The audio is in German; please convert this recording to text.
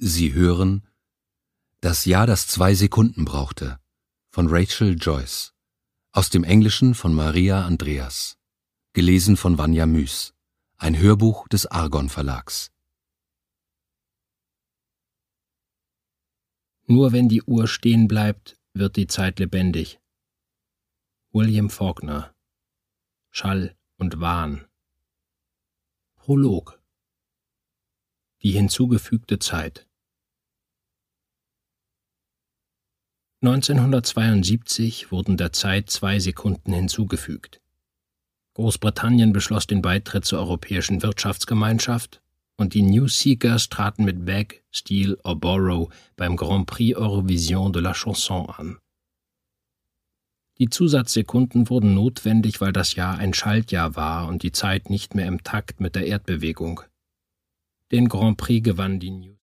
Sie hören Das Jahr, das 2 Sekunden brauchte von Rachel Joyce, aus dem Englischen von Maria Andreas, gelesen von Vanja Müß, ein Hörbuch des Argon Verlags. Nur wenn die Uhr stehen bleibt, wird die Zeit lebendig. William Faulkner. Schall und Wahn. Prolog. Die hinzugefügte Zeit. 1972 wurden der Zeit 2 Sekunden hinzugefügt. Großbritannien beschloss den Beitritt zur Europäischen Wirtschaftsgemeinschaft und die New Seekers traten mit Beg, Steal or Borrow beim Grand Prix Eurovision de la Chanson an. Die Zusatzsekunden wurden notwendig, weil das Jahr ein Schaltjahr war und die Zeit nicht mehr im Takt mit der Erdbewegung. Den Grand Prix gewann die New